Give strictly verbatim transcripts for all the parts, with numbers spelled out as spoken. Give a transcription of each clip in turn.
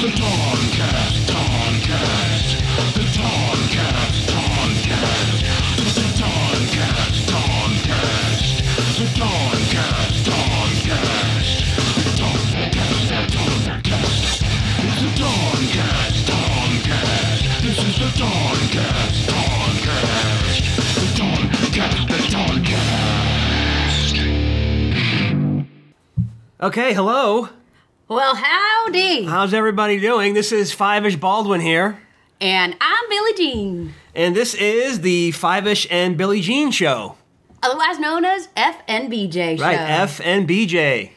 Okay, hello. Well, howdy. How's everybody doing? This is Five-ish Baldwin here. And I'm Billie Jean. And this is the Five-ish and Billie Jean Show. Otherwise known as F and B J Show. Right, F and B J.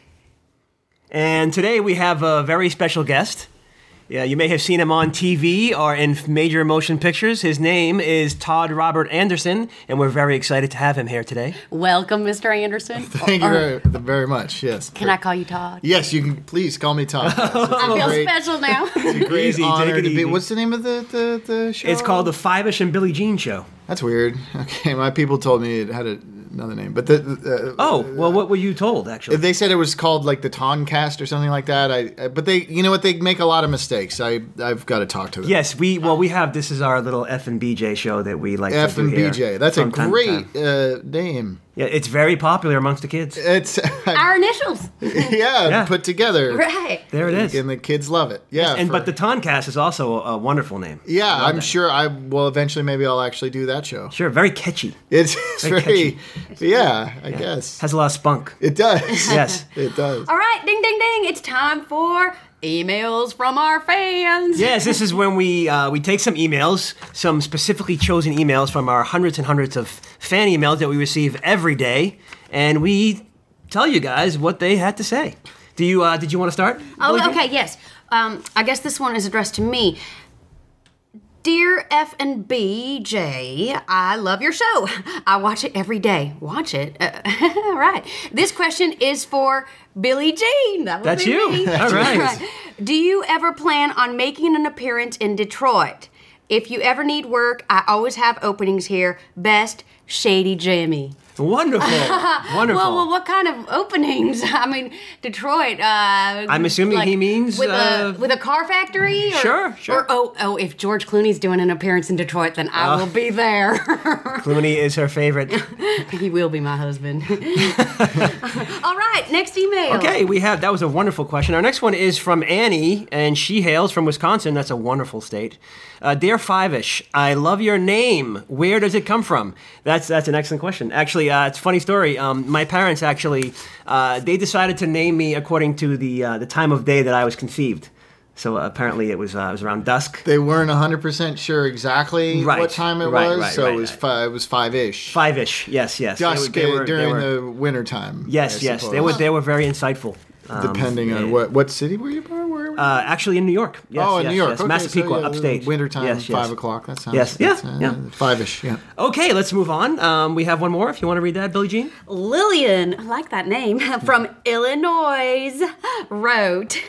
And today we have a very special guest. Yeah, you may have seen him on T V or in major motion pictures. His name is Todd Robert Anderson, and we're very excited to have him here today. Welcome, Mister Anderson. Thank you very, very much, yes. Can I call you Todd? Yes, you can. Please call me Todd. Yes, I feel great, special now. It's a great Easy, honor take it to be. easy. What's the name of the, the, the show? It's called the Five-ish and Billie Jean Show. That's weird. Okay, my people told me it had a, another name, but the, the uh, Oh, well, what were you told, actually? they said it was called like the Toncast or something like that. I, I but they, you know what, they make a lot of mistakes. I I've got to talk to them. Yes, we well we have this is our little F and B J show that we like F to do and here B J. That's a from time to great time. uh, name. Yeah, it's very popular amongst the kids. It's Our initials. yeah, Yeah. put together. Right. There it is. And the kids love it. Yeah, and for- but the Toncast is also a, a wonderful name. yeah, I love I'm that. sure I will eventually. Maybe I'll actually do that show. Sure, very catchy. It's, it's Very very, yeah, I guess. Has a lot of spunk. It does. Yes. It does. All right, ding, ding, ding. It's time for emails from our fans. Yes, this is when we uh, we take some emails, some specifically chosen emails from our hundreds and hundreds of fan emails that we receive every day, and we tell you guys what they had to say. Do you uh, did you want to start? Billie Oh, Jean? okay, yes. Um, I guess this one is addressed to me. Dear F and B J, I love your show. I watch it every day. Watch it? Uh, right. This question is for Billie Jean. That would That's be you. me. All right. Do you ever plan on making an appearance in Detroit? If you ever need work, I always have openings here. Best, Shady Jimmy. Wonderful, wonderful. Well, well, what kind of openings? I mean, Detroit. Uh, I'm assuming he means, with uh, a with a car factory. Or, Sure, sure. Or, oh, oh, if George Clooney's doing an appearance in Detroit, then I will be there. Clooney is her favorite. He will be my husband. All right, next email. Okay, we have that was a wonderful question. Our next one is from Annie, and she hails from Wisconsin. That's a wonderful state. Uh, Dear Five-ish, I love your name. Where does it come from? That's that's an excellent question. Actually, uh, it's a funny story. Um, my parents actually uh, they decided to name me according to the uh, the time of day that I was conceived. So uh, apparently it was uh, it was around dusk. They weren't one hundred percent sure exactly Right. what time it Right, was, right, so right, it was right. fi- it was five-ish. Five-ish, yes, yes. They were- Dusk they uh, were- they during were- the winter time. Yes, I yes. They suppose. were they were very insightful. Um, Depending on yeah. what what city were you born? Where were you? Uh, actually, in New York. Yes, oh, in yes, New York. yes. Okay, Massapequa, so, yeah, upstate. Wintertime, Yes, yes. five o'clock. That sounds. Yes, yeah, that's, uh, yeah. Five-ish. Yeah. Okay, let's move on. Um, we have one more. If you want to read that, Billie Jean. Lillian, I like that name, from Illinois, wrote,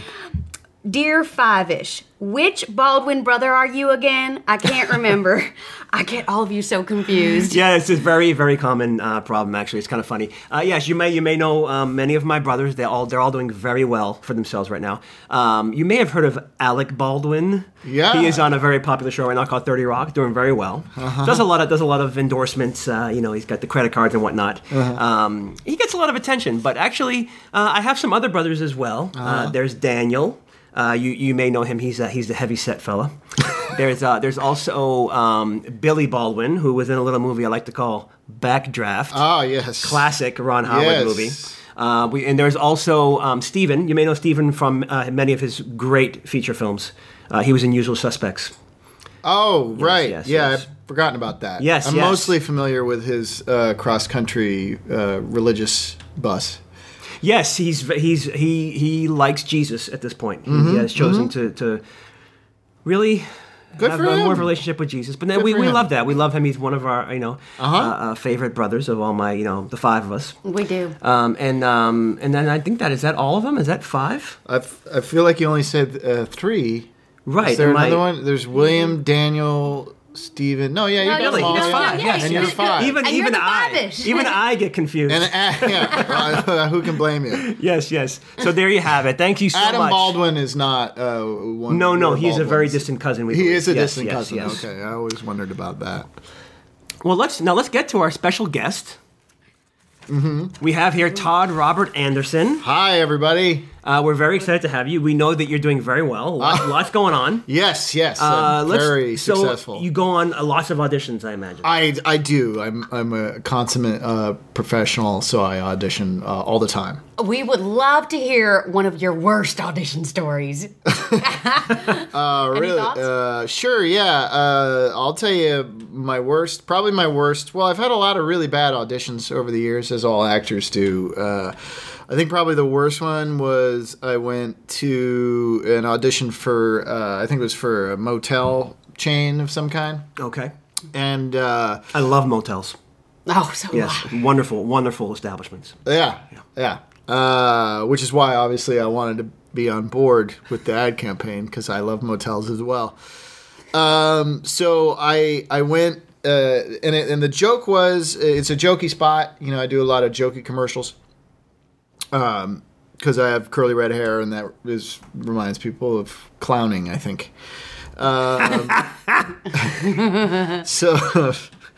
Dear Five-ish, which Baldwin brother are you again? I can't remember. I get all of you so confused. Yeah, it's a very, very common uh, problem. Actually, it's kind of funny. Uh, yes, you may you may know um, many of my brothers. They all they're all doing very well for themselves right now. Um, you may have heard of Alec Baldwin. Yeah. he is on a very popular show right now called thirty Rock, doing very well. Uh-huh. Does a lot of does a lot of endorsements. Uh, you know, he's got the credit cards and whatnot. Uh-huh. Um, he gets a lot of attention. But actually, uh, I have some other brothers as well. Uh-huh. Uh, there's Daniel. Uh, you you may know him. He's a, he's the heavy set fella. there's uh, there's also um, Billy Baldwin, who was in a little movie I like to call Backdraft. Oh yes. Classic Ron Howard Yes. movie. Uh, we, and there's also um, Steven. You may know Steven from uh, many of his great feature films. Uh, he was in Usual Suspects. Oh right. yes, yeah, yes. I've forgotten about that. Yes, I'm yes. mostly familiar with his uh, cross-country uh, religious bus. Yes, he's he's he he likes Jesus at this point. He, he has chosen to to really Good have for a more him. of a relationship with Jesus. But then Good we, for we him. love that. We love him. He's one of our you know Uh-huh. uh, uh, favorite brothers of all my you know the five of us. We do. Um, and um, and then I think that is that all of them. Is that five? I, f- I feel like you only said uh, three. Right. Is there am I- another one? There's William, Daniel, Steven. No, yeah, you No, got you- them all. It's no, yeah. five. yeah, Yes, and you you're did- five. Even And you're even the I five-ish. even I get confused. And uh, yeah, uh, who can blame you? yes, yes. So there you have it. Thank you so Adam much. Baldwin is not uh, one. No, of no, your he's a very Baldwins. distant cousin. We He believe. is a Yes, distant yes, cousin. yes. Okay, I always wondered about that. Well, let's now let's get to our special guest. Mm-hmm. We have here Todd Robert Anderson. Hi, everybody. Uh, we're very excited to have you. We know that you're doing very well. Lots, lots going on. Yes, yes, Uh, uh, let's- very so successful. You go on uh, lots of auditions, I imagine. I, I do. I'm I'm a consummate uh, professional, so I audition uh, all the time. We would love to hear one of your worst audition stories. Uh, really? thoughts? Uh, sure. Yeah. Uh, I'll tell you my worst. Probably my worst. Well, I've had a lot of really bad auditions over the years, as all actors do. Uh, I think probably the worst one was I went to an audition for. Uh, I think it was for a motel chain of some kind, Okay. and uh, I love motels. Oh, so Yes, wonderful, wonderful establishments. yeah, yeah. Uh, which is why obviously I wanted to be on board with the ad campaign because I love motels as well. Um, so I I went uh, and it, and the joke was it's a jokey spot. You know, I do a lot of jokey commercials. Um, because I have curly red hair and that is reminds people of clowning, I think. Um, so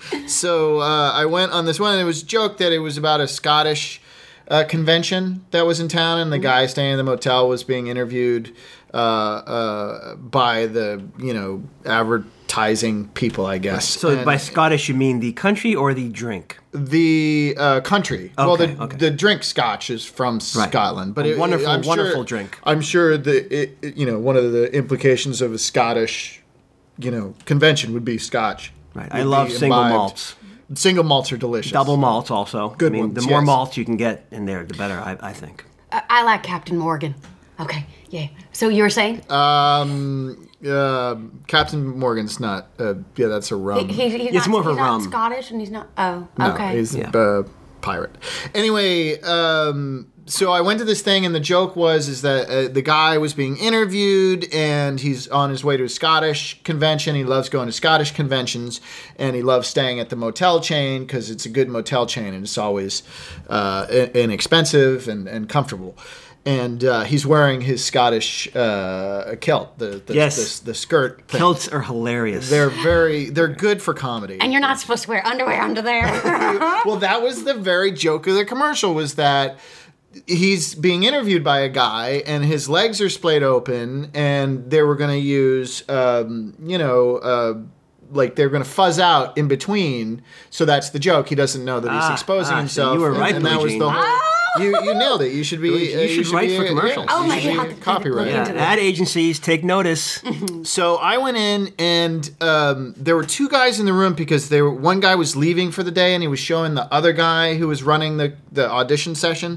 so uh, I went on this one and it was a joke that it was about a Scottish uh, convention that was in town, and the guy staying in the motel was being interviewed uh, uh, by the you know advertising people, I guess. So And by Scottish, you mean the country or the drink? the uh, country. well, Okay, the okay. the drink Scotch is from Scotland, but A it- wonderful, I'm sure- wonderful drink. I'm sure the it, it- you know one of the implications of a Scottish you know convention would be Scotch. Right. Would I love be single imbibed. malts. Single malts are delicious. Double malts also. Good I mean, ones, the more yes. malts you can get in there, the better, I, I think. I, I like Captain Morgan. Okay, yeah. So you were saying? Um, uh, Captain Morgan's not. Uh, yeah, that's a rum. He, he, he's It's not, more of a he's not rum. Scottish, and he's not. Oh, No, okay. he's Yeah. a uh, pirate. Anyway, um, so I went to this thing, and the joke was is that uh, the guy was being interviewed, and he's on his way to a Scottish convention. He loves going to Scottish conventions, and he loves staying at the motel chain because it's a good motel chain, and it's always uh, i- inexpensive and, and comfortable. And uh, he's wearing his Scottish uh, kilt, the the, Yes. the, the skirt. Thing. Kilts are hilarious. They're very they're good for comedy. And you're not supposed to wear underwear under there. Well, that was the very joke of the commercial was that he's being interviewed by a guy and his legs are splayed open and they were going to use, um, you know, uh, like they're going to fuzz out in between. So that's the joke. He doesn't know that he's Ah, exposing ah, so himself. you were and- right, and, that was Blue the Jean. whole. You, you nailed it. You should be. You uh, should write be, for uh, commercials. yeah, Oh you my should God. be copyright. yeah, into that. ad agencies, take notice. So I went in, and um, there were two guys in the room because they were, one guy was leaving for the day, and he was showing the other guy who was running the, the audition session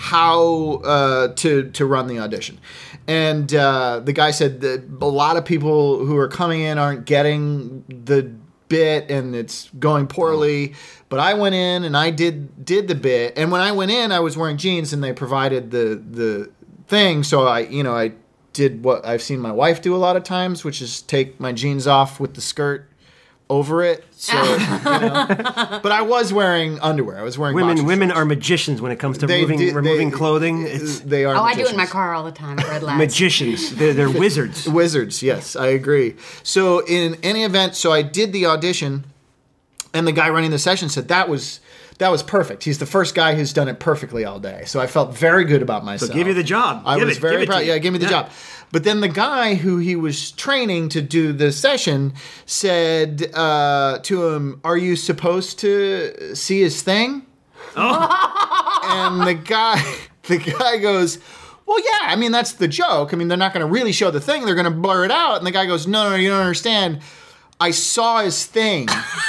how uh, to to run the audition. And uh, the guy said that a lot of people who are coming in aren't getting the bit, and it's going poorly. But I went in and I did did the bit, and when I went in, I was wearing jeans, and they provided the the thing. So I, you know, I did what I've seen my wife do a lot of times, which is take my jeans off with the skirt over it. So, you know. But I was wearing underwear. I was wearing Women, boxer women shorts. are magicians when it comes to They moving, did- removing they- clothing. It's They are. Oh, I do it in my magicians. car all the time. Red lads. magicians. They're, they're wizards. Wizards, yes, I agree. So in any event, so I did the audition, and the guy running the session said that was that was perfect. He's the first guy who's done it perfectly all day. So I felt very good about myself. give you the job. I Give was it, very give it to proud. you. Yeah, give me the Yeah. job. But then the guy who he was training to do the session said uh, to him, "Are you supposed to see his thing?" And the guy, the guy goes, "Well, yeah. I mean, that's the joke. I mean, they're not going to really show the thing. They're going to blur it out." And the guy goes, "No, no, you don't understand. I saw his thing."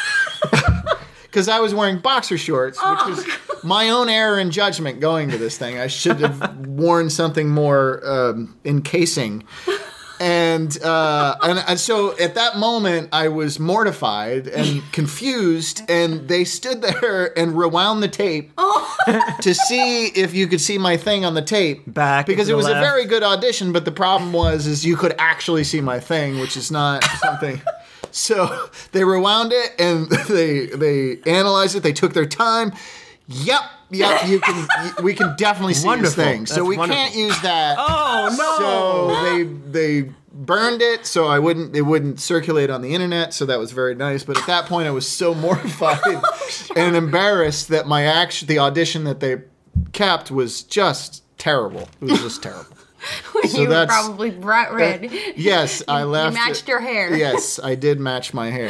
Because I was wearing boxer shorts, which was my own error in judgment going to this thing. I should have worn something more um, encasing. And, uh, and and so at that moment, I was mortified and confused, and they stood there and rewound the tape to see if you could see my thing on the tape. Back because to it the was a left. very good audition, but the problem was is you could actually see my thing, which is not something So they rewound it and they they analyzed it. They took their time. Yep, yep. You can. We can definitely see Wonderful. this thing. So That's we wonderful. can't use that. Oh no! So they they burned it so I wouldn't it wouldn't circulate on the internet. So that was very nice. But at that point, I was so mortified and embarrassed that my action, the audition that they kept, was just terrible. It was just terrible. So you were that's- probably bright red. Yes, I You left. matched your hair. Yes, I did match my hair.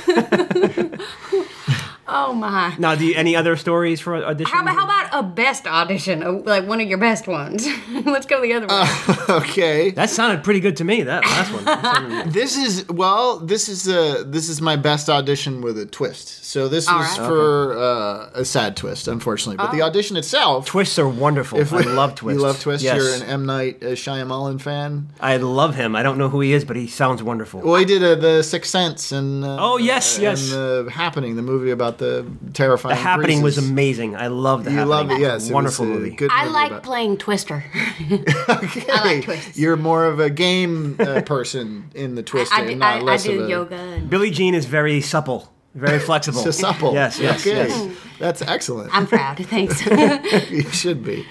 Oh my. Now, do you, any other stories for auditions? How about, how about a best audition? Uh, Like one of your best ones. Let's go the other way. Okay. That sounded pretty good to me. That last one. That sounded- This is well. This is a this is my best audition with a twist. So this All was right. for uh, a sad twist, unfortunately. But the audition itself. Twists are wonderful. if I we- love twists. You love twists. Yes. You're an M Night uh, Shyamalan fan. I love him. I don't know who he is, but he sounds wonderful. Well, he did uh, the Sixth Sense and uh, Oh, yes, and yes. the Happening, the movie about the terrifying. The Happening was breezes. amazing. I love the You Happening. love it, It's yes. a it wonderful was a movie. Good I movie like about- playing Twister. Okay. I like twists. You're more of a game uh, person in the twister, I do, not I, I less do of a, yoga. And Billie Jean is very supple, very flexible. So supple. Yes, yes, Okay. yes. That's excellent. I'm proud. Thanks. You should be.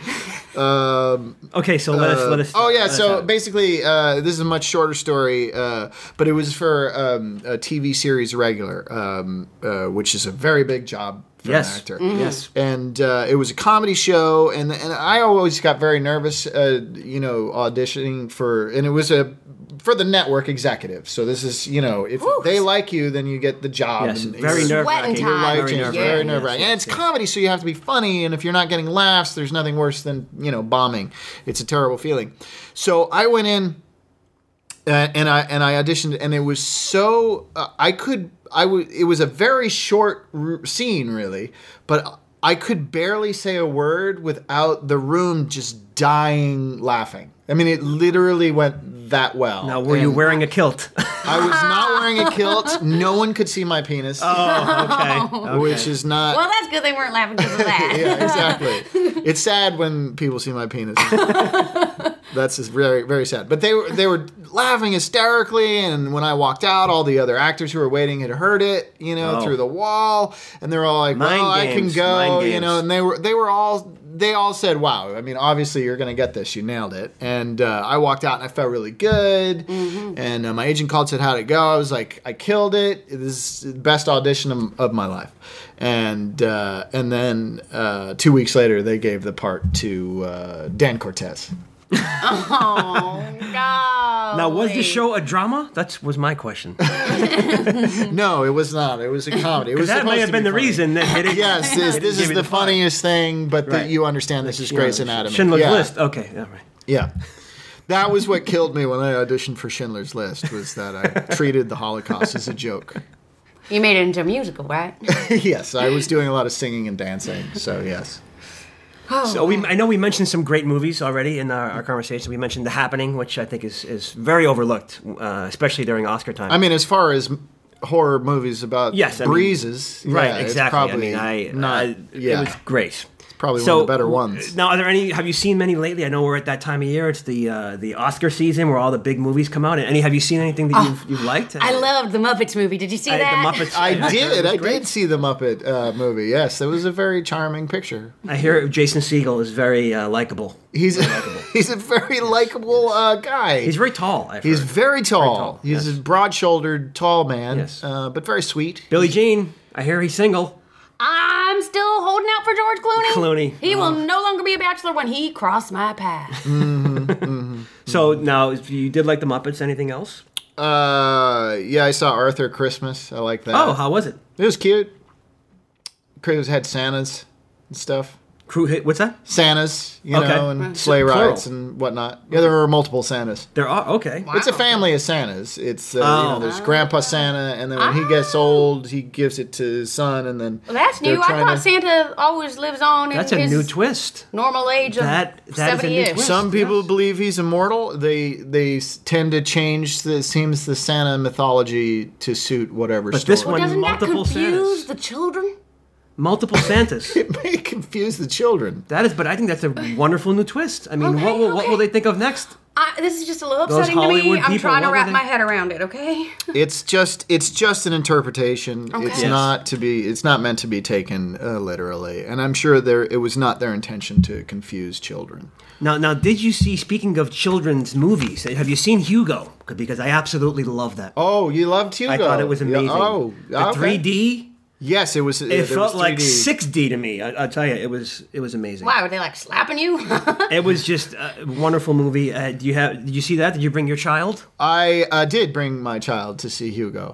Um, Okay, so let us let us. oh yeah, let us so out. basically, uh, this is a much shorter story, uh, but it was for um, a T V series regular, um, uh, which is a very big job for Yes. an actor. Yes. And uh, it was a comedy show, and and I always got very nervous, uh, you know, auditioning for, and it was a for the network executive. So this is, you know, if Whew. they like you, then you get the job. Yes, and very it's- nerve Sweating wracking. time. life Very changes. nerve-wracking. Very Yes, nerve wracking. yes, And it's yes. comedy, so you have to be funny. And if you're not getting laughs, there's nothing worse than, you know, bombing. It's a terrible feeling. So I went in uh, and I and I auditioned, and it was so uh, I could I would it was a very short r- scene, really, but I could barely say a word without the room just dying laughing. I mean, it literally went that well. Now, were you And wearing a kilt? I was not wearing a kilt. No one could see my penis. Oh, okay. okay. Which is not. well, that's good they weren't laughing because of that. Yeah, exactly. It's sad when people see my penis. That's just very, very sad. But they were they were laughing hysterically, and when I walked out, all the other actors who were waiting had heard it, you know, Oh. through the wall, and they're all like, Mind "Well, I can games, go," mind you games. know, and they were they were all they all said, "Wow, I mean, obviously you're going to get this. You nailed it." And uh, I walked out, and I felt really good. And uh, my agent called, said, "How'd it go?" I was like, "I killed it. This is the best audition of, of my life." And uh, and then uh, two weeks later, they gave the part to uh, Dan Cortez. Oh, God. Now, was the show a drama? That was my question. No, it was not. It was a comedy. It was That may supposed have to been be the funny. reason that they didn't. Yes, this, they this didn't give is you the the part. funniest thing, but that Right. you understand this is You know, Grey's Anatomy. Schindler's yeah. List. Okay, all right. Yeah. That was what killed me when I auditioned for Schindler's List, was that I treated the Holocaust as a joke. You made it into a musical, right? Yes, I was doing a lot of singing and dancing, so yes. So we, I know we mentioned some great movies already in our, our conversation. We mentioned The Happening, which I think is, is very overlooked, uh, especially during Oscar time. I mean, as far as horror movies about Yes, I mean- breezes, right, yeah, it's exactly. probably I mean, I, not. I yeah, it was great. probably So, one of the better ones. Now, are there any? Have you seen many lately? I know we're at that time of year. It's the uh, the Oscar season where all the big movies come out. Any? Have you seen anything that you've, you've liked? I loved the Muppets movie. Did you see I- that? the Muppets. I heard did. it was I great. did see the Muppet uh, movie. Yes, it was a very charming picture. I hear Jason Segel is very uh, likable. He's he's a very likable uh, guy. He's very tall. I've He's heard. very tall. tall, He's yes. a broad-shouldered, tall man. Yes. uh, but very sweet. Billie Jean. I hear he's single. I'm still holding out for George Clooney. Clooney. He will no longer be a bachelor when he crossed my path. So now, if you did like the Muppets, anything else? Uh, yeah, I saw Arthur Christmas. I like that. Oh, how was it? It was cute. Chris had Santas and stuff. Crew hit. What's that? Santas, you Okay. know, and Right. sleigh Plural. rides and whatnot. Yeah, there were multiple Santas. There are okay. It's a family of Santas. It's uh, you Oh. know, there's Grandpa Santa, and then when he gets old, he gives it to his son, and then Well, that's they're new. I trying thought to- Santa always lives on in That's a his new twist. normal age of That- that is a new seventy-ish. twist. Some people Yes. believe he's immortal. They they s- tend to change the seems the Santa mythology to suit whatever But story. this one- Doesn't that multiple confuse Santas. the children? Multiple Santas. It may confuse the children. That is, but I think that's a wonderful new twist. I mean, Okay, what will what okay. will they think of next? I, this is just a little Those upsetting to Hollywood me. I'm people, trying to what were wrap they- my head around it. Okay. It's just it's just an interpretation. Okay. It's Yes. not to be it's not meant to be taken uh, literally. And I'm sure there it was not their intention to confuse children. Now, now, did you see? Speaking of children's movies, have you seen Hugo? Because I absolutely love that. Oh, you loved Hugo. I thought it was Yeah, amazing. oh, the okay. three D. Yes, it was. It felt like six D to me. I, I'll tell you, it was it was amazing. Why were they like slapping you? It was just a wonderful movie. Uh, do you have? Did you see that? Did you bring your child? I uh, did bring my child to see Hugo.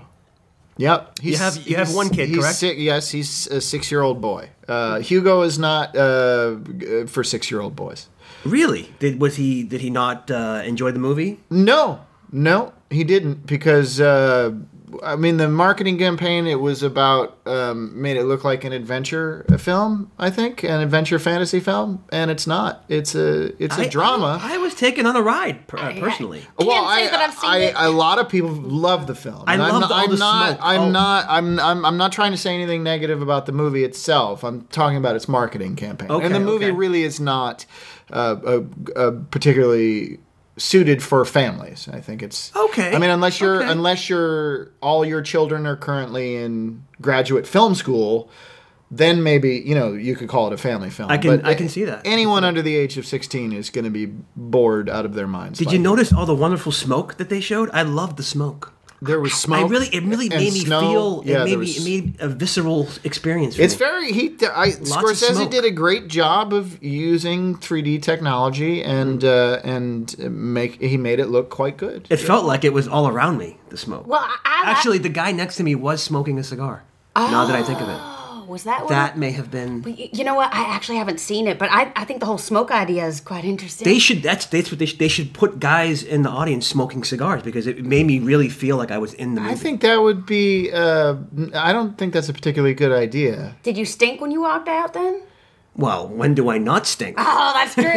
Yep. He's, have- you have he's- one kid, he's correct? Six, yes, he's a six-year-old boy. Uh, Hugo is not uh, g- for six-year-old boys. Really? Did was he? Did he not uh, enjoy the movie? No, no, he didn't because uh, I mean the marketing campaign. It was about um, made it look like an adventure film. I think an adventure fantasy film, and it's not. It's a it's a I- drama. I, I was taken on a ride per, uh, personally. Can't well, say I, that I've seen I, it. a lot of people love the film. I and I'm loved not, all I'm the not, smoke. I'm Oh. not. I'm, I'm. I'm not trying to say anything negative about the movie itself. I'm talking about its marketing campaign. Okay, and the movie okay. really is not uh, uh, uh, particularly suited for families. I think it's Okay, I mean, unless you're okay. unless you're all your children are currently in graduate film school. Then maybe you know you could call it a family film. I can- But I can see that. Anyone under the age of sixteen is going to be bored out of their minds. Did by you it. notice all the wonderful smoke that they showed? I loved the smoke. There was smoke. I really, it really and made me snow. feel. Yeah, it made there me, was- it made a visceral experience. For It's me. very he. I, of Scorsese smoke. did a great job of using three D technology and uh, and make he made it look quite good. It felt like it was all around me. The smoke. Well, I, I Actually, the guy next to me was smoking a cigar. Now that I think of it, Oh, was that what? that may have been. Y- You know what? I actually haven't seen it, but I, I think the whole smoke idea is quite interesting. They should. That's that's what they should. They should put guys in the audience smoking cigars because it made me really feel like I was in the movie. I think that would be. Uh, I don't think that's a particularly good idea. Did you stink when you walked out then? Well, when do I not stink? Oh, that's true.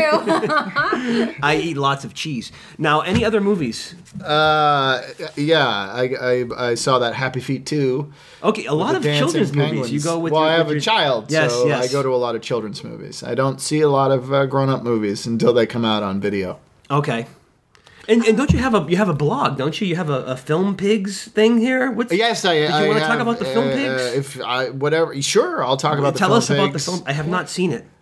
I eat lots of cheese. Now, any other movies? Uh, yeah, I, I I saw that Happy Feet too. Okay, a lot the of dancing children's movies. penguins. You go with. well, your, I have with a your- child, Yes, so yes. I go to a lot of children's movies. I don't see a lot of uh, grown-up movies until they come out on video. Okay. And, and don't you have a you have a blog? Don't you? You have a, a film pigs thing here. What's, Yes, I. Did you I want to talk have, about the film uh, pigs? If I whatever, sure, I'll talk about the Tell film us about the pigs. film. I have not seen it.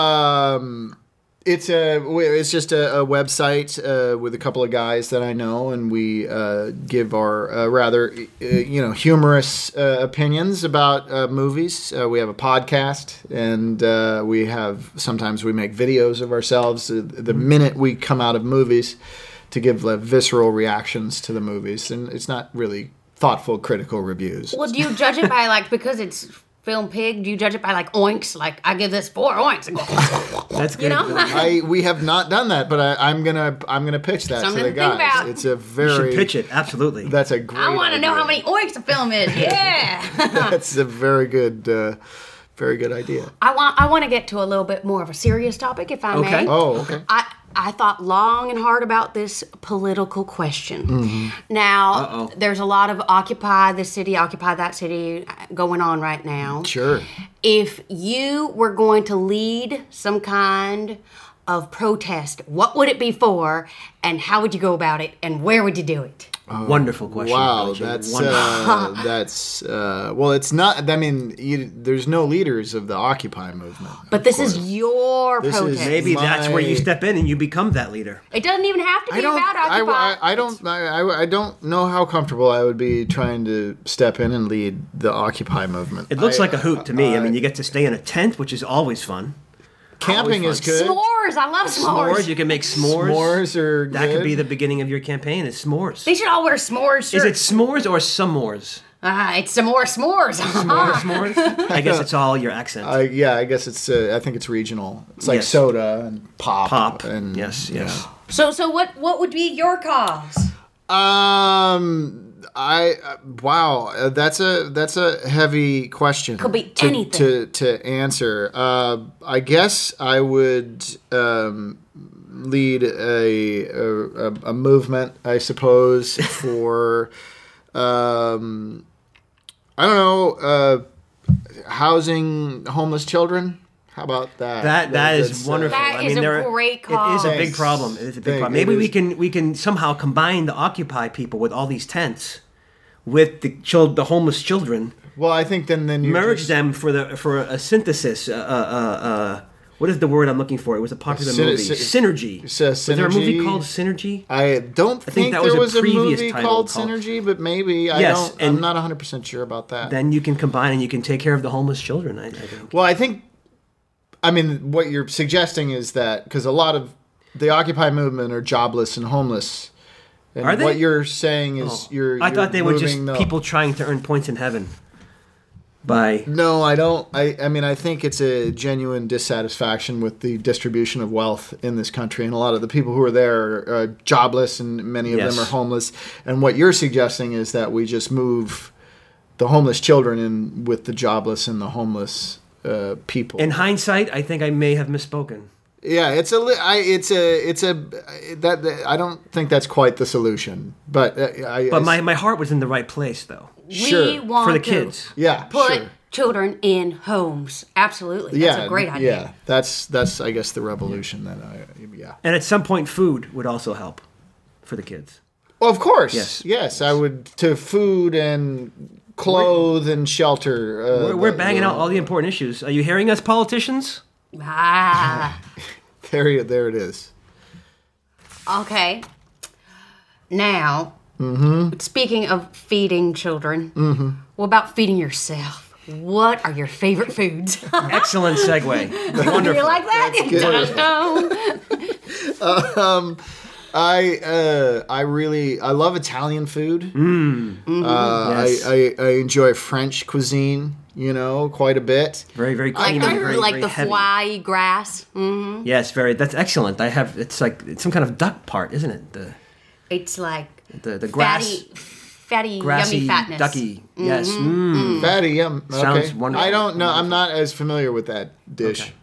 Um, it's a it's just a, a website uh, with a couple of guys that I know, and we uh, give our uh, rather uh, you know humorous uh, opinions about uh, movies. Uh, we have a podcast, and uh, we have sometimes we make videos of ourselves uh, the minute we come out of movies to give uh, visceral reactions to the movies, and it's not really thoughtful, critical reviews. Well, do you judge it by like because it's film pig? Do you judge it by like oinks? Like I give this four oinks. That's good. You know? I we have not done that, but I, I'm gonna I'm gonna pitch that Something to the to think guys. about. It's a You very should pitch it. Absolutely. That's a great. I want to know idea. how many oinks a film is. Yeah. That's a very good, uh, very good idea. I want I want to get to a little bit more of a serious topic, if I Okay. may. Oh, okay. I I thought long and hard about this political question. Mm-hmm. Now, Uh-oh. there's a lot of occupy this city, occupy that city going on right now. Sure. If you were going to lead some kind of protest, what would it be for, and how would you go about it, and where would you do it? Wonderful question. Wow, Belgian. that's Wonderful. uh, that's uh, well. It's not. I mean, you, there's no leaders of the Occupy movement. But of this is course. your This is protest. Maybe that's where you my- step in and you become that leader. It doesn't even have to be I don't. about I, occupy. I, I don't. I, I, I don't know how comfortable I would be trying to step in and lead the Occupy movement. It looks I- like a hoot to me. I I- mean, you get to stay in a tent, which is always fun. Camping always is fun. good. S'mores. I love s'mores. S'mores. You can make s'mores. S'mores are That could be good. the beginning of your campaign. Is s'mores. They should all wear s'mores Is it shirts. s'mores or s'mores? Ah, it's some more s'mores. S'mores, s'mores. I guess it's all your accent. I, yeah, I guess it's. Uh, I think it's regional. It's like Yes. soda and pop. Pop. And Yes, yes. so, so what? What would be your cause? Um. I uh, wow. Uh, that's a that's a heavy question. Could be to, anything. to to answer. Uh, I guess I would um, lead a, a a movement. I suppose for um, I don't know. Uh, housing homeless children. How about that? That that is that's, uh, wonderful. That I is mean, a there, great It is a big Thanks. problem. It is a big Thank- problem. it Maybe we is. can we can somehow combine the Occupy people with all these tents, with the chil- the homeless children, Well, I think then then you merge just, them for the for a synthesis. Uh, uh, uh, uh, what is the word I'm looking for? It was a popular syn- movie. syn- Synergy. it's a Was there a movie synergy. called Synergy? I don't think, think that there was was a a, previous movie title called called- Synergy, but maybe I Yes, don't. I'm and- not one hundred percent sure about that. Then you can combine and you can take care of the homeless children. I, I think. Well, I think, I mean, what you're suggesting is that because a lot of the Occupy movement are jobless and homeless. And Are they? What you're saying is you're. I thought they you're were just moving the- people trying to earn points in heaven. By No, I don't. I, I mean, I think it's a genuine dissatisfaction with the distribution of wealth in this country. And a lot of the people who are there are uh, jobless, and many of Yes. them are homeless. And what you're suggesting is that we just move the homeless children in with the jobless and the homeless uh, people. in hindsight, I think I may have misspoken. Yeah, it's a, li- I, it's a, it's a, that, that I don't think that's quite the solution. But uh, I, But my, my heart was in the right place, though, We Sure. want for the to kids. yeah, put sure. children in homes. Absolutely. That's yeah, a great idea. Yeah, that's that's I guess the revolution that I yeah. And at some point, food would also help for the kids. Well, of course. Yes. Yes, I would to food and clothe and shelter. Uh, We're, we're the- banging the- out all the important issues. Are you hearing us, politicians? Ah. There, you- there it is. Okay. Now, Mm-hmm. speaking of feeding children, what about feeding yourself? What are your favorite foods? Excellent segue. Do Wonderful. you like that? Dun-dun. I uh, I really I love Italian food. Mm. Uh, Yes. I, I I enjoy French cuisine. You know, quite a bit. Very, very like clean and very, like very the heavy. fly grass. Mm. Yes, very. That's excellent. I have. It's like it's some kind of duck part, isn't it? The It's like the the grass, fatty, fatty, grassy, yummy fatness. ducky. Yes. Mm. Fatty, yum. Okay. Sounds wonderful. I don't know. I'm not as familiar with that dish. Okay.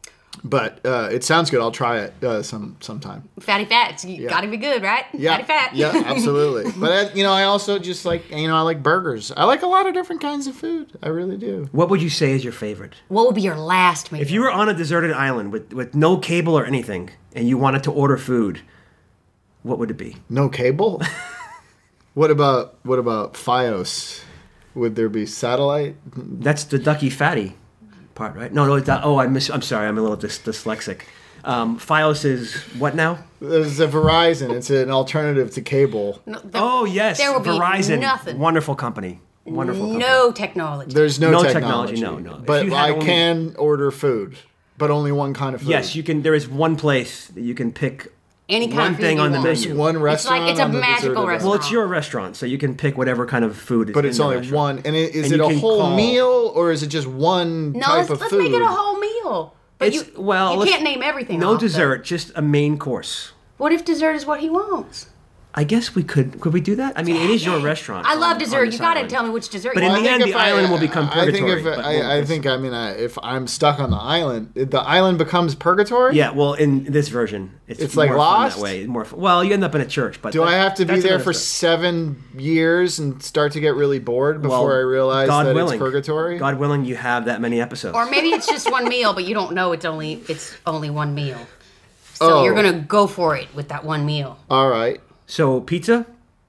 But uh, it sounds good. I'll try it uh, some sometime. Fatty fats. You Yeah. gotta be good, right? Yeah, Fatty fat. yeah, absolutely. But uh, you know, I also just like you know, I like burgers. I like a lot of different kinds of food. I really do. What would you say is your favorite? What would be your last meal? If you were on a deserted island with, with no cable or anything, and you wanted to order food, what would it be? No cable. What about what about FiOS? Would there be satellite? That's the ducky fatty part, right? No, no. It's not, oh, I miss. I'm sorry. I'm a little dys- dyslexic. Um, FiOS is what now? There's a Verizon. It's an alternative to cable. No, there- Oh yes, there will be Verizon. nothing. Wonderful company. Wonderful company. No technology. There's no, No technology. technology, no, no. If But you had I only- can order food, but only one kind of food. Yes, you can. There is one place that you can pick Any kind one of food thing you on the want. menu. one It's restaurant. like it's a on the magical deserted restaurant. Well, it's your restaurant, so you can pick whatever kind of food is But in it's the only restaurant. one. And it, is And it you a can whole call- meal or is it just one No, type let's, of let's food? make it a whole meal. But It's, you, well, you let's- can't name everything. No off, though. dessert, just a main course. What if dessert is what he wants? I guess we could. Could we do that? I mean, it is your restaurant. I on- love on dessert. this You gotta island. tell me which dessert But you in want. the end, if the island will become I think if purgatory, but I, we'll- I think I mean I, if I'm stuck on the island, the island becomes purgatory. Yeah, well, in this version, it's, It's like more fun Lost? that way. More fun. Well, you end up in a church, but Do that- I have to be that's there another for story. seven years and start to get really bored before Well, I realize God that willing, it's purgatory? God willing, you have that many episodes. Or maybe it's just one meal, but you don't know it's only it's only one meal. So Oh. you're gonna go for it with that one meal. All right. So pizza.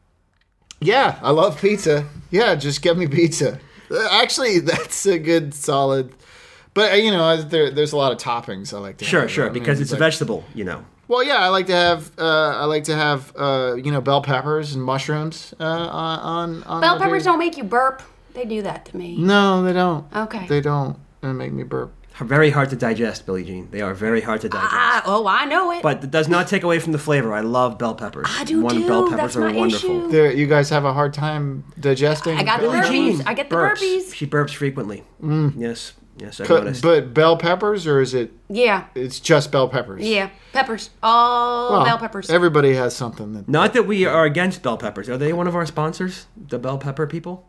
Yeah, I love pizza. Yeah, just give me pizza. Uh, Actually, that's a good solid. But uh, you know, as there, there's a lot of toppings I like to. Sure, have. sure, I mean, because it's a like- vegetable, you know. Well, yeah, I like to have. Uh, I like to have. Uh, you know, bell peppers and mushrooms uh, on on. on Bell my peppers food. don't make you burp. They do that to me. No, they don't. Okay. They don't. They make me burp. Very hard to digest, Billie Jean. They are very hard to digest. Ah, oh, I know it. But it does not take away from the flavor. I love bell peppers. I do One too. bell peppers That's are my wonderful. issue. There, you guys have a hard time digesting. I got the bell burpies. peppers? I get the burps. burpees. She burps frequently. Yes, yes, I But, noticed. but bell peppers, or is it? Yeah, It's just bell peppers. yeah, peppers. All Well, bell peppers. Everybody has something that. Not that we are against bell peppers. Are they one of our sponsors? The bell pepper people?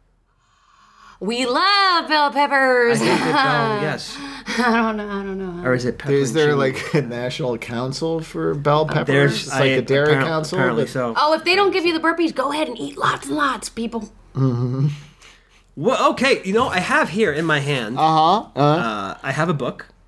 We love bell peppers. I think that, oh, yes. I don't know. I don't know. Or is it pepper Is and there chili? like a national council for bell peppers? There's it's like I- a dairy apparent- council. Apparently but- so. Oh, if they don't give you the burpees, go ahead and eat lots and lots, people. Well, okay. You know, I have here in my hand. Uh-huh. Uh Uh, I have a book.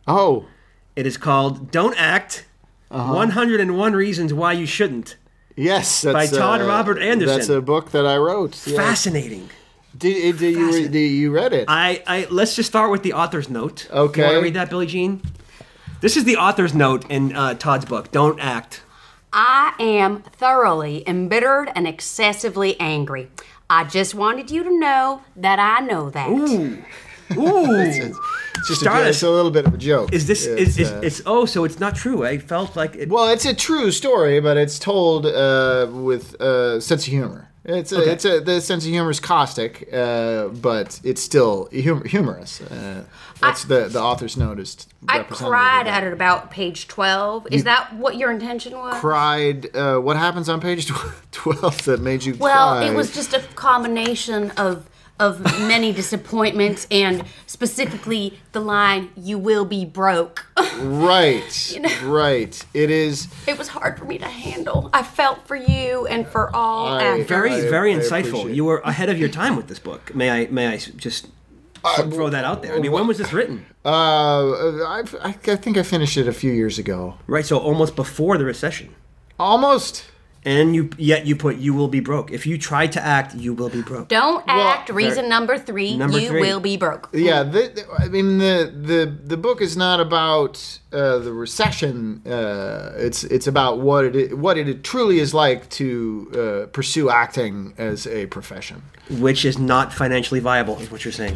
Oh, It is called Don't Act, one hundred one Reasons Why You Shouldn't. yes. That's, By Todd uh, Robert Anderson. That's a book that I wrote. Yeah. Fascinating. Did, did, you, re- did you read it? I, I Let's just start with the author's note. Okay. You want to read that, Billie Jean? This is the author's note in uh, Todd's book, Don't Act. I am thoroughly embittered and excessively angry. I just wanted you to know that I know that. Ooh. Ooh. It's just a, Start jo- us. it's a little bit of a joke. Is this, It's, is, is, uh, it's, oh, so it's not true. I felt like it. well, it's a true story, but it's told uh, with a sense of humor. It's a, Okay. it's a, the sense of humor is caustic, uh, but it's still hum- humorous. Uh, that's the the author's note is I representative cried of that. at it about page twelve. Is that what your intention was? Cried. Uh, what happens on page twelve that made you Well, cry? it was just a combination of of many disappointments, and specifically the line "You will be broke." right, know? right. It is. It was hard for me to handle. I felt for you and for all I- actors. Very, I- very I insightful. appreciate You were ahead of your time with this book. May I, may I just throw that out there? I mean, when was this written? Uh, I've, I, I think I finished it a few years ago. Right, so almost before the recession. Almost. And you yet you put you will be broke. If you try to act, you will be broke. Don't act. Reason very- number three: Number you three. will be broke. Yeah, the, the- I mean the, the the book is not about uh, the recession. Uh, it's it's about what it what it truly is like to uh, pursue acting as a profession. Which is not financially viable, is what you're saying.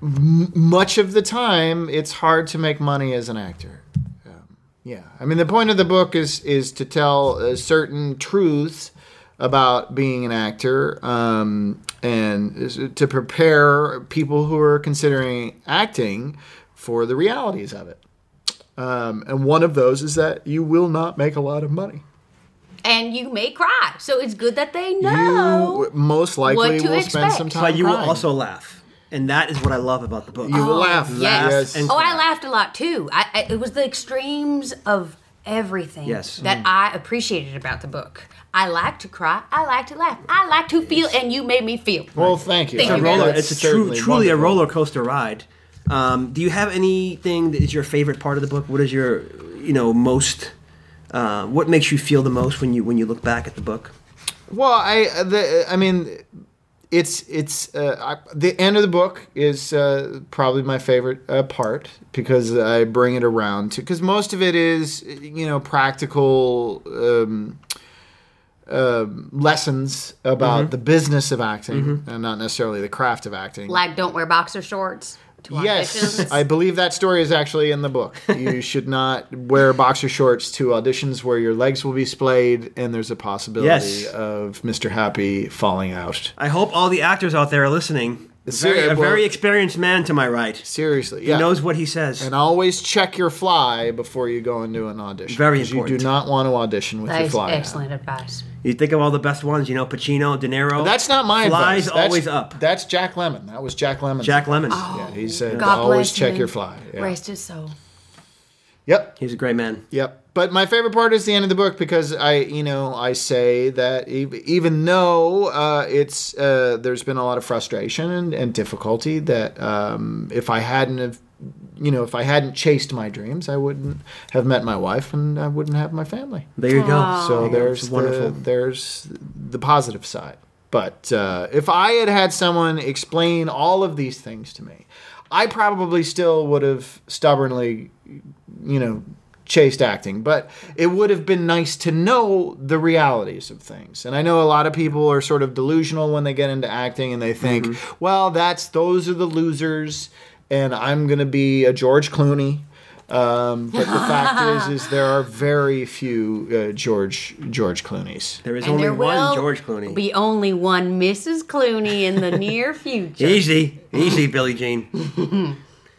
Much of the time, it's hard to make money as an actor. Um, yeah, I mean the point of the book is is to tell uh, certain truths about being an actor, um, and is to prepare people who are considering acting for the realities of it. Um, and one of those is that you will not make a lot of money. And you may cry, so it's good that they know. You most likely what to will spend expect. some time But you will crying. also laugh. And that is what I love about the book. You will laugh. Yes. and Oh, I cry. laughed a lot too. I, I, it was the extremes of everything Yes. that I appreciated about the book. I like to cry. I like to laugh. I like to feel, and you made me feel. Well, thank you. Thank I you mean, very roller, much. that's it's a true, certainly truly a wonderful. roller coaster ride. Um, do you have anything that is your favorite part of the book? What is your, you know, most? Uh, what makes you feel the most when you when you look back at the book? Well, I the I mean, it's it's uh, I, the end of the book is uh, probably my favorite uh, part because I bring it around to because most of it is you know practical um, uh, lessons about Mm-hmm. the business of acting and not necessarily the craft of acting. Like, don't wear boxer shorts to Yes, auditions. I believe that story is actually in the book. You should not wear boxer shorts to auditions where your legs will be splayed and there's a possibility Yes. of Mister Happy falling out. I hope all the actors out there are listening. A very, Ser- a well- very experienced man to my right. Seriously, He yeah. knows what he says. And always check your fly before you go into an audition. Very 'cause important. You do not want to audition with That your is fly out. excellent advice. You think of all the best ones, you know, Pacino, De Niro. That's not my Flies advice. That's, always up. That's Jack Lemmon. That was Jack Lemmon. Jack Lemmon. Yeah, he said God always bless check him. your fly. Yeah. Rest his soul. Yep. He's a great man. Yep. But my favorite part is the end of the book because I, you know, I say that ev- even though uh, it's uh, there's been a lot of frustration and, and difficulty, that um, if I hadn't have, you know, if I hadn't chased my dreams, I wouldn't have met my wife and I wouldn't have my family. There you go. So there's It's the, wonderful. there's the positive side. But uh, if I had had someone explain all of these things to me, I probably still would have stubbornly, you know, chased acting. But it would have been nice to know the realities of things. And I know a lot of people are sort of delusional when they get into acting and they think, Mm-hmm. well, that's those are the losers, and I'm going to be a George Clooney. Um, but the fact is, is there are very few uh, George George Clooney's. There is And only there one will George Clooney. be only one Missus Clooney in the near future. Easy, easy, Billie Jean.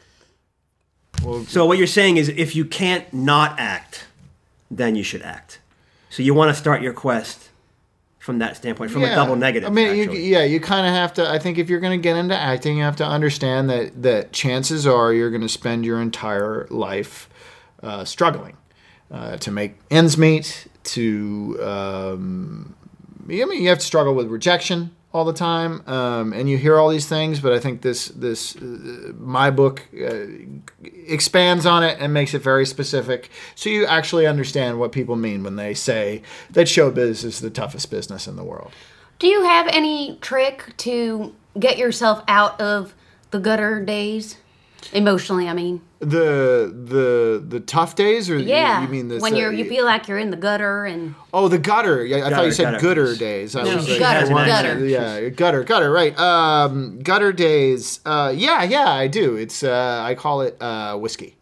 So what you're saying is, if you can't not act, then you should act. So you want to start your quest from that standpoint, from a double negative. I mean, you, actually. yeah, you kind of have to. I think if you're going to get into acting, you have to understand that that chances are you're going to spend your entire life uh, struggling uh, to make ends meet. To um, I mean, you have to struggle with rejection. all the time, um, and you hear all these things. But I think this this uh, my book uh, expands on it and makes it very specific, so you actually understand what people mean when they say that showbiz is the toughest business in the world. Do you have any trick to get yourself out of the gutter days? Emotionally, I mean. The the the tough days, or Yeah. you, you mean this? when uh, you're you feel like you're in the gutter and Oh, the gutter. Yeah, I thought Gutter, you said gutter. gooder days. I No, was like, gutter, I want- gutter. Yeah, gutter, gutter. Right. Um, gutter days. Uh, yeah, yeah, I do. It's uh, I call it uh, whiskey.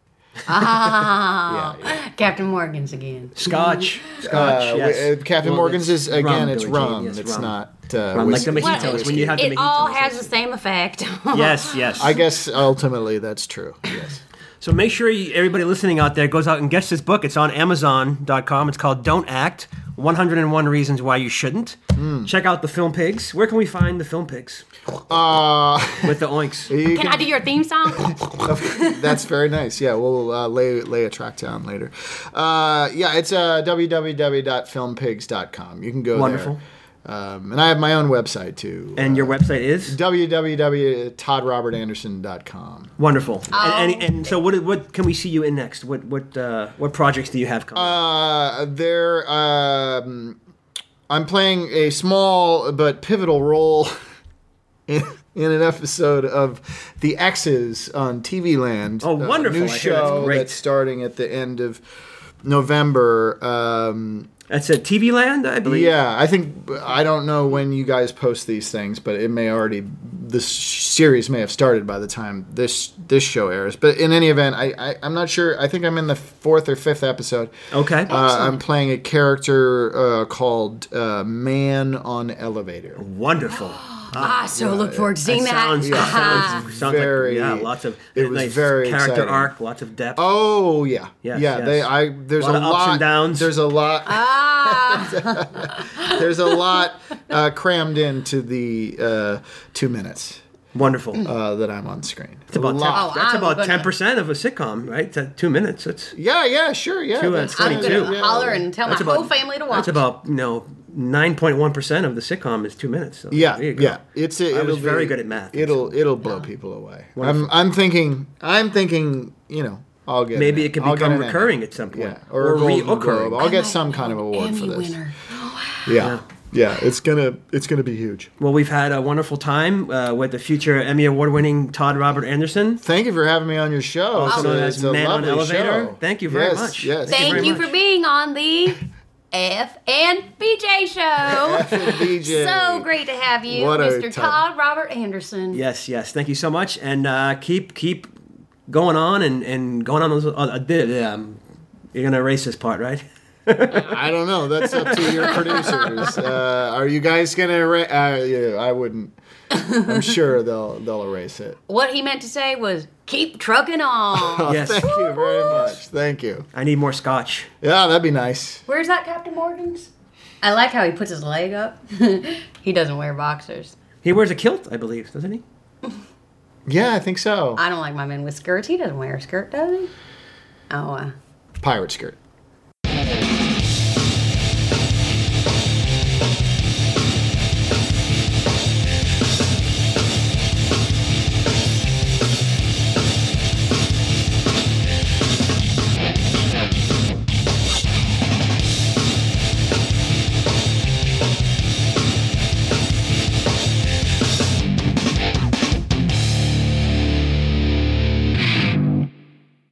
ah, Yeah, yeah. Captain Morgan's again. Scotch. Scotch, Uh, yes. uh, Captain Well, Morgan's it's is again. rum, it's Billie Jean, rum. yes, it's rum. not uh, Rum, like the whiskey. mojitos, when you have the it all mojitos. has the same effect. Yes, yes. I guess ultimately that's true. Yes. So make sure you, everybody listening out there goes out and gets this book. It's on Amazon dot com. It's called Don't Act, one hundred one Reasons Why You Shouldn't. Hmm. Check out the Film Pigs. Where can we find the Film Pigs? Uh, With the oinks. you Can I do your theme song? That's very nice. Yeah, we'll uh, lay lay a track down later. Uh, yeah, it's uh, w w w dot film pigs dot com. You can go Wonderful. there. Um, and I have my own website too. And your website is? w w w dot todd robert anderson dot com. Wonderful. Oh. And, and, and so what what can we see you in next? What what uh, what projects do you have coming? Uh, there, um, I'm playing a small but pivotal role in, in an episode of The X's on T V Land. Oh, wonderful. A I new hear that's show great. that's starting at the end of November. Um, That's at T V Land, I believe. Yeah, I think I don't know when you guys post these things, but it may already this series may have started by the time this this show airs. But in any event, I, I I'm not sure. I think I'm in the fourth or fifth episode. Okay. Uh, I'm playing a character uh, called uh, Man on Elevator. Wonderful. I so look forward to seeing that. sounds, Yeah. sounds, sounds Very- like, yeah, lots of it was nice very character exciting. arc, lots of depth. Oh yeah, Yes, yeah. yes. They I there's Lot a of ups lot. and downs. There's a lot. Ah, There's a lot uh, crammed into the uh, two minutes. Wonderful. Uh, that I'm on screen. It's about A 10, lot. Oh, that's I'm about gonna- ten percent of a sitcom, right? It's two minutes. It's Yeah, yeah, sure, yeah. Two that's- and I'm twenty-two. gonna yeah. holler and tell my That's about- whole family to watch. that's about you know nine point one percent of the sitcom is two minutes. So Yeah, there you go. yeah. It's a, I it'll was very be- good at math. It'll it'll blow people away. Wonderful. I'm I'm thinking I'm thinking you know I'll get Maybe an- it can I'll get become an Emmy. recurring at some point. Yeah, or, a Golden Globe. reoccurring. I'll get some kind of award Emmy for this. winner. Yeah, yeah. It's gonna it's gonna be huge. Well, we've had a wonderful time uh, with the future Emmy Award-winning Todd Robert Anderson. Thank you for having me on your show. Also It's known a- as it's a Man on lovely Elevator. show. Thank you very Yes, much. Yes. Thank very you much. for being on the F and B J show. F and B J. So great to have you, What a Mister title. Todd Robert Anderson. Yes, yes. Thank you so much, and uh, keep keep going on and, and going on those. Uh, uh, um, you're gonna erase this part, right? I don't know. That's up to your producers. Uh, are you guys gonna? Erase? Uh, yeah, I wouldn't. I'm sure they'll they'll erase it. What he meant to say was, keep trucking on. Yes. Thank you very much. Thank you. I need more scotch. Yeah, that'd be nice. Where's that Captain Morgan's? I like how he puts his leg up. He doesn't wear boxers. He wears a kilt, I believe, doesn't he? Yeah, I think so. I don't like my men with skirts. He doesn't wear a skirt, does he? Oh, uh, Pirate skirt.